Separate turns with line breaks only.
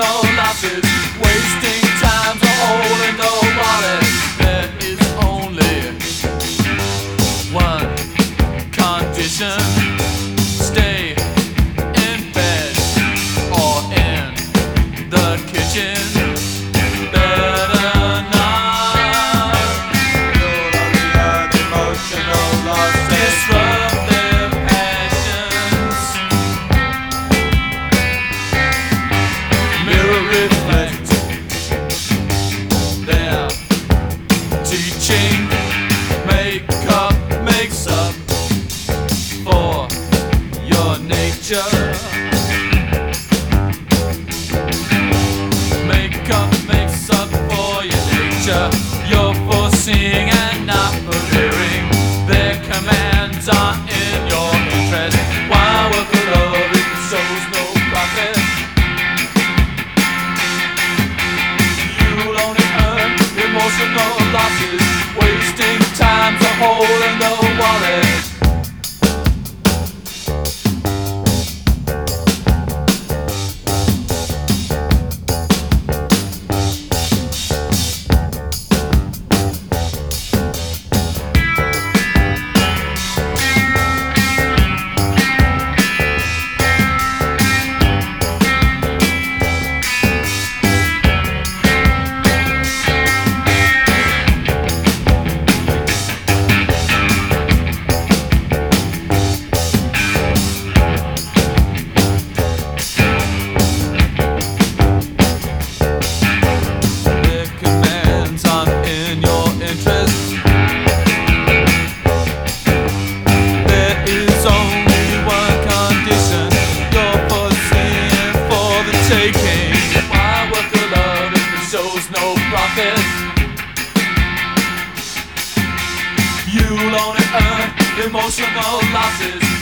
emotional losses, wasting time's a hole in the wallet. There is only one condition: stay in bed or in the kitchen. Better not. Emotional losses disrupt their passions. Mirror reflect their teaching. Makeup makes up for your nature. Makeup makes up for your nature. You're foreseeing and not for hearing. Their commands are in your interest. Why work for love if it shows no profit? You'll only earn emotional losses, wasting time's a hole in the wallet. Why work for love if it shows no profit? You'll only earn emotional losses,